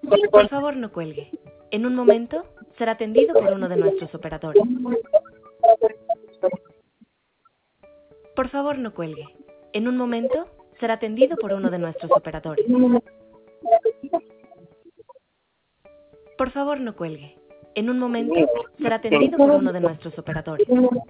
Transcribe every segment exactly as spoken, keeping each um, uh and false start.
Por favor, no cuelgue. En un momento será atendido por uno de nuestros operadores. Por favor, no cuelgue. En un momento será atendido por uno de nuestros operadores. Por favor, no cuelgue. En un momento será atendido por uno de nuestros operadores.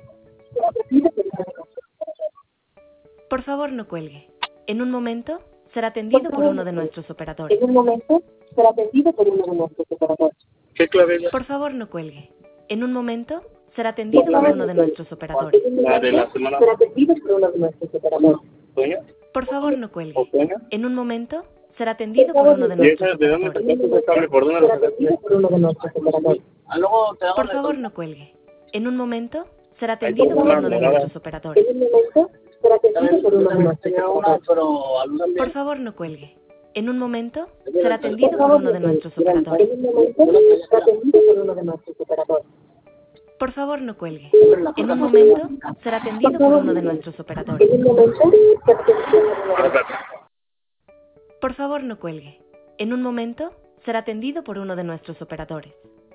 Por favor, no cuelgue. En un momento será atendido por uno de nuestros operadores. En un momento será atendido por uno de nuestros operadores. ¿Qué clave es la? Por favor, no cuelgue. En un momento será atendido por uno de nuestros operadores. La de la semana. Será atendido por uno de nuestros operadores. ¿Sueño? Por favor, no cuelgue. ¿Sueño? En un momento será atendido por uno de ¿Y esa nuestros de dónde operadores. sacaste ese cable? ¿Por dónde lo Será sacaste? atendido por uno de nuestros operadores. Ah, luego te hago Por de favor, todo. no cuelgue. En un momento será atendido por uno de nuestros operadores. En un momento será atendido por uno de nuestros Tenía una, operadores. pero al Por favor, no cuelgue. En un momento será atendido por uno de nuestros En operadores. un momento será atendido por uno de nuestros operadores. Por favor, no cuelgue. En un momento será atendido por uno de nuestros operadores. En un momento será atendido por uno de nuestros Por favor, no cuelgue. En un momento será atendido por uno de nuestros operadores.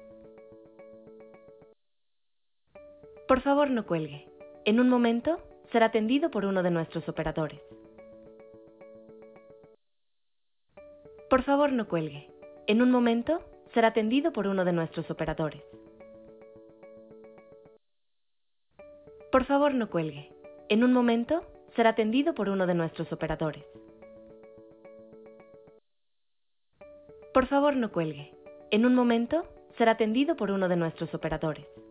Por favor, no cuelgue. En un momento será atendido por uno de nuestros operadores. Por favor, no cuelgue. En un momento será atendido por uno de nuestros operadores. Por favor, no cuelgue. En un momento será atendido por uno de nuestros operadores. Por favor, no cuelgue. En un momento será atendido por uno de nuestros operadores.